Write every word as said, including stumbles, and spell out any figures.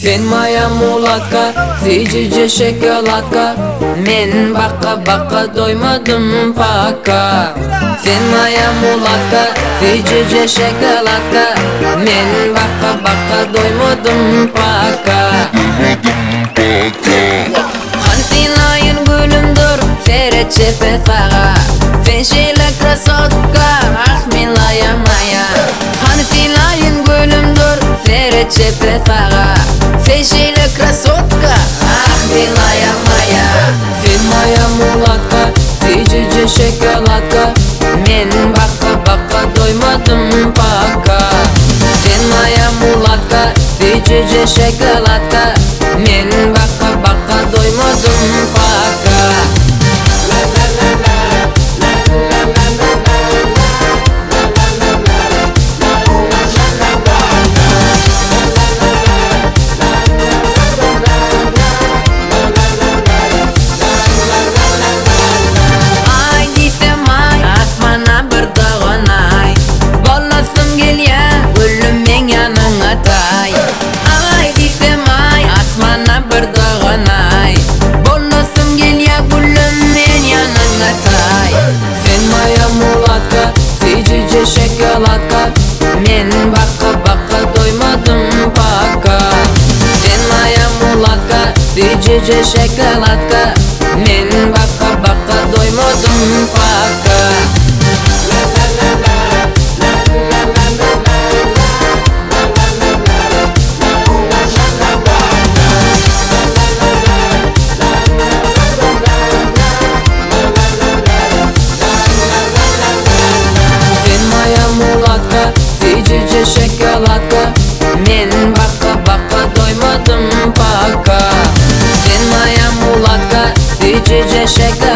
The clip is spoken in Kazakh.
Sen moja mulatka, Fiji şokoladka. Men baka baka doymadım paka. Sen moja mulatka, Fiji şokoladka. Men baka baka doymadım paka. Хансилайын гүлімдір Ферече пефаға Феншелі красотка Ах, милая моя Хансилайын гүлімдір Ферече пефаға Феншелі красотка Ах, милая моя Фен моя мулатка Фиджиджи шоколадка Мен бақа-бақа доймадым пока Фен моя мулатка Фиджиджи шоколадка Мен бақа-бақа доймадым пока Ай, дейсем ай, асмана бір дағанай Боласым келе, гүлім мен яныңа тай Ай, дейсем ай, асмана бір дағанай Боласым келе, гүлім мен яныңа тай Сен моя мулатка, Фиджиджи шоколадка Мен бақа-бақа доймадым пока Сен моя мулатка, Фиджиджи шоколадка Мен бақа-бақа доймадым пока Sen moja mulatka, Fиджиджи шоколадка Мен бақа-бақа доймадым пока Sen moja mulatka, Fиджиджи шоколадка